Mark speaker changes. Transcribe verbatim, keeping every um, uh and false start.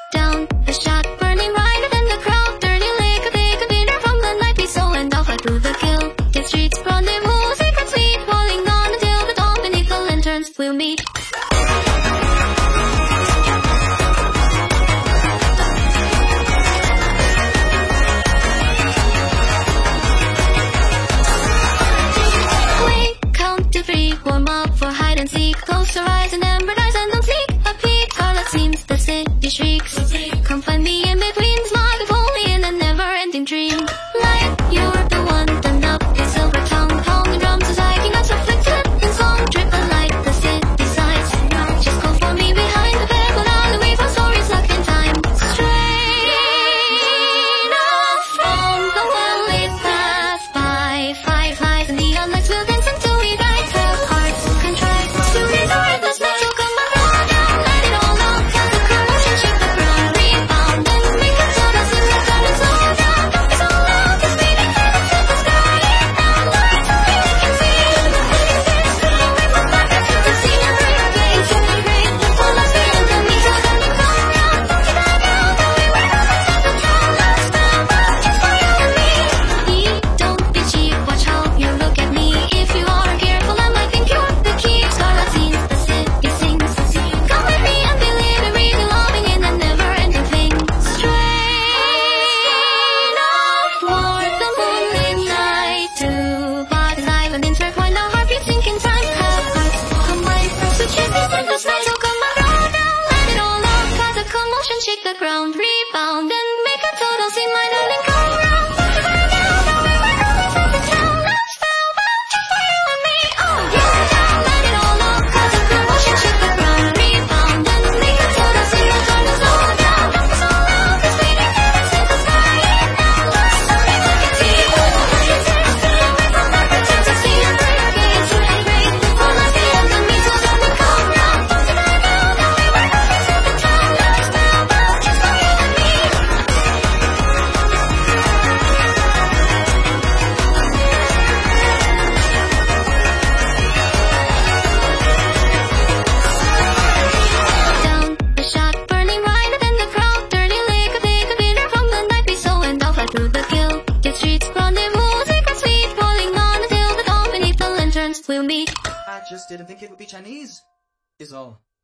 Speaker 1: Down the shot, burning brighter than the crowd. Dirty liquor, they could be there from the night we saw, and off through the kill. Get streets, rendezvous, secret sweet, falling on until the dawn beneath the lanterns we'll meet. Warm up for hide and seek. Close your eyes and empathize and don't sneak a peek. Scarlet seems the city shrieks. Come find me in between, smile before me in a never-ending dream. Light, you're the one, turn up the silver tongue. Pounding drums as I king us afflicted in song. Triple light, the city sights. Just call for me behind the veil, but I'll leave our stories locked in time. Straight off from the well-lit path by five highs and neon lights will dance until we die. Shake the ground, rebound, and make a total scene, my darling, go around. Burn down, now we're like all this at the town. Now spellbound, just for you and me. Oh, yeah, down, let it all out. Cause a commotion, shake the ground, rebound, and make a total scene, my darling, slow down. It's all out, this fading feelings in the sky. Now let's start it like a team. Stay away from dark pretends, I see a hurricane. Too late, before my fears and me, so something come round. Don't deny now, now we work all this at the town. Now spellbound.
Speaker 2: We'll meet. I just didn't think it would be Chinese, is all.